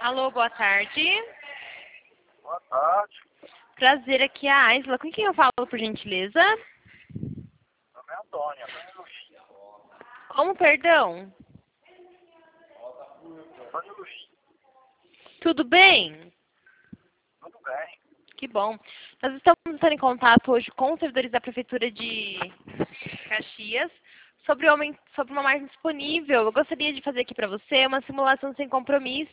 Alô, boa tarde. Boa tarde, Prazer, aqui é a Aisla. Com quem eu falo, por gentileza? meu nome é Antônio Luiz. Como, perdão? Antônio Luiz, Tudo bem? tudo bem? Que bom. Nós estamos entrando em contato hoje com os servidores da Prefeitura de Caxias sobre uma máquina disponível. Eu gostaria de fazer aqui para você uma simulação sem compromisso.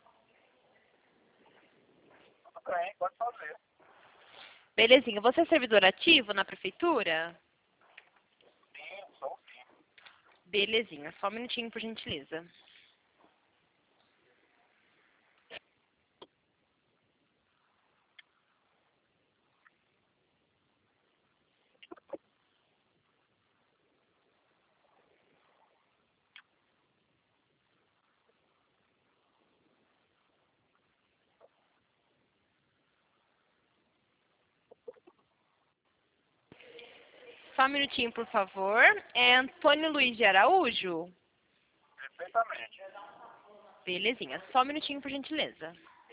Tudo bem, pode fazer. Belezinha. Você é servidor ativo na Prefeitura? Sim, sou sim. Belezinha. Só um minutinho, por gentileza. Só um minutinho, por favor. É Antônio Luiz de Araújo? Perfeitamente. Belezinha. Só um minutinho, por gentileza.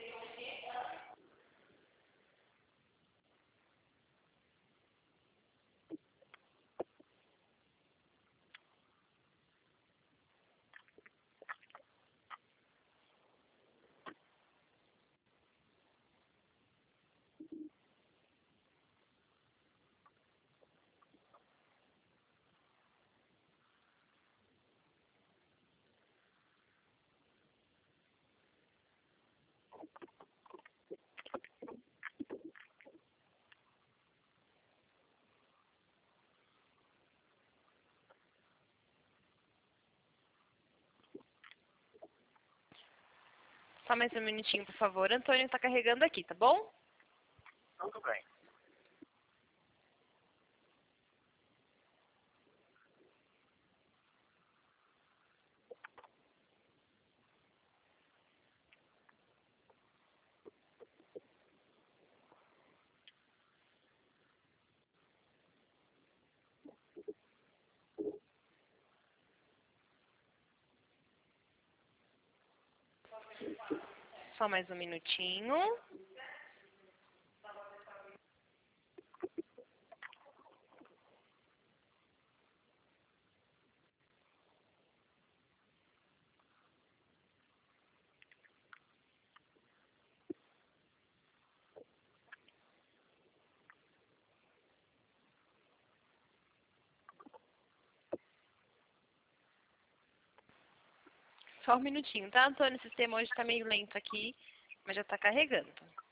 Só mais um minutinho, por favor. Antônio está carregando aqui, tá bom? Tudo bem. Só mais um minutinho. Só um minutinho, tá, Antônio? O sistema hoje está meio lento aqui, mas já está carregando.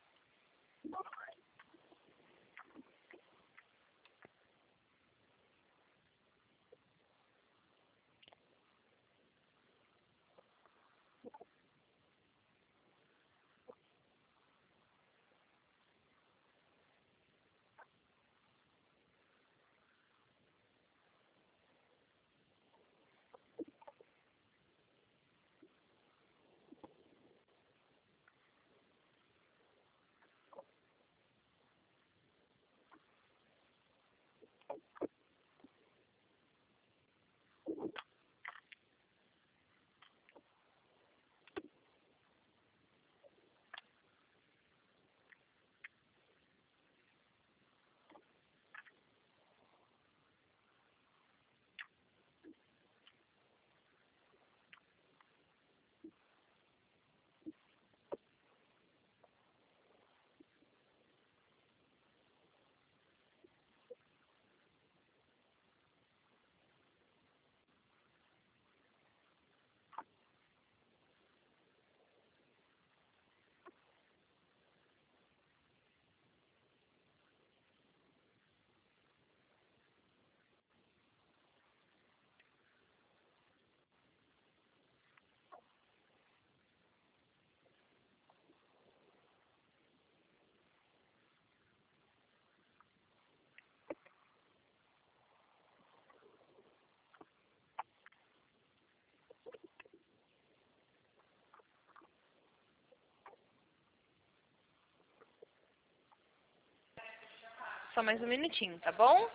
Só mais um minutinho, tá bom?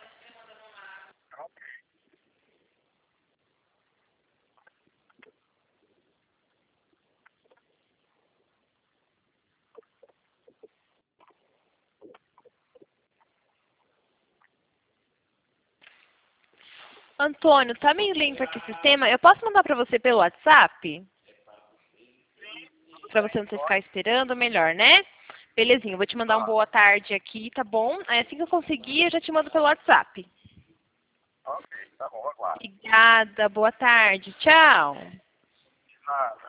Antônio, tá meio lento aqui o sistema. Eu posso mandar pra você pelo WhatsApp? Pra você não ter que ficar esperando, melhor, né? Belezinha, eu vou te mandar um boa tarde aqui, tá bom? Aí assim que eu conseguir, eu já te mando pelo WhatsApp. Ok, tá bom, aguardo. Obrigada, boa tarde, tchau. Nada.